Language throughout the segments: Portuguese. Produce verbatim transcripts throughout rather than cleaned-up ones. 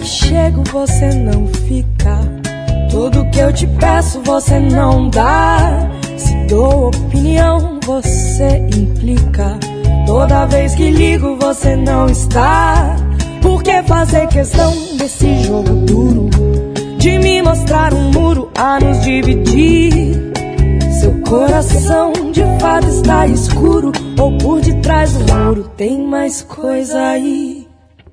que chego você não fica. Tudo que eu te peço você não dá. Se dou opinião você implica. Toda vez que ligo você não está. Por que fazer questão desse jogo duro? De me mostrar um muro a nos dividir. Seu coração de fato está escuro, ou por detrás do muro tem mais coisa aí.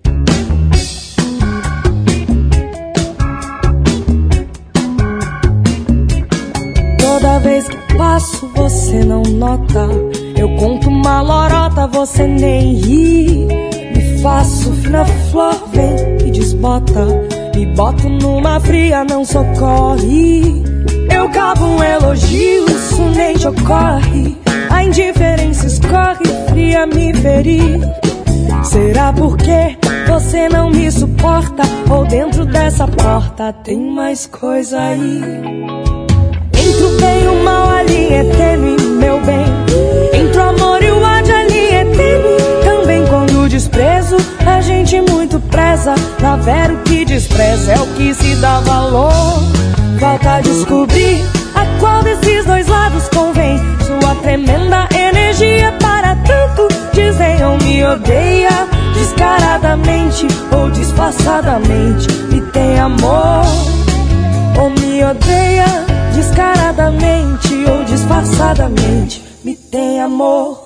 Toda vez que passo você não nota. Eu conto uma lorota, você nem ri. Me faço fina flor, vem e desbota. Me boto numa fria, não socorre. Eu cavo um elogio, isso nem te ocorre. A indiferença escorre, fria me ferir. Será porque você não me suporta? Ou dentro dessa porta tem mais coisa aí? Entre o bem e o mal a linha é tênue, meu bem. Entre o amor e o ódio a linha é tênue. Também quando o desprezo a gente muito preza. Na vera o que despreza é o que se dá valor. Falta descobrir a qual desses dois lados convém. Sua tremenda energia para tanto. Dizem ou me odeia descaradamente ou disfarçadamente. Me tem amor ou me odeia descaradamente ou disfarçadamente. Me tem amor.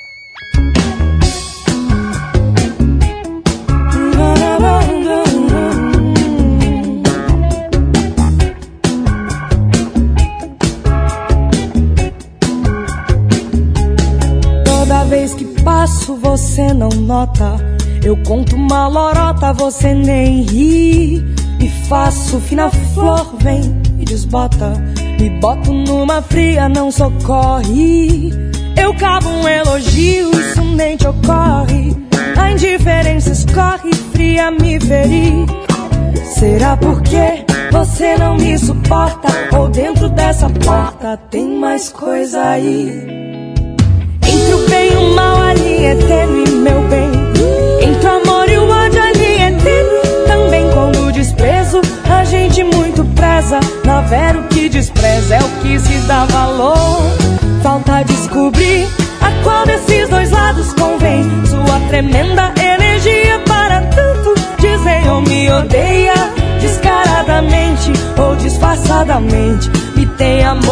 Toda vez que passo você não nota. Eu conto uma lorota, você nem ri. Me faço fina flor, vem e desbota. Me boto numa fria, não socorre. Eu cavo um elogio, isso nem te ocorre. A indiferença escorre, fria me ferir. Será porque você não me suporta? Ou dentro dessa porta tem mais coisa aí? Entre o bem e o mal a linha é tênue, meu bem. Entre o amor e o ódio a linha é tênue. Também quando o desprezo a gente muito preza. Na vera o que despreza é o que se dá valor. Falta descobrir a qual desses dois lados convém. Sua tremenda energia para tanto. Dizem ou me odeia descaradamente ou disfarçadamente. Me tem amor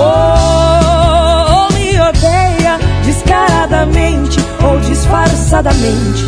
ou me odeia descaradamente ou disfarçadamente.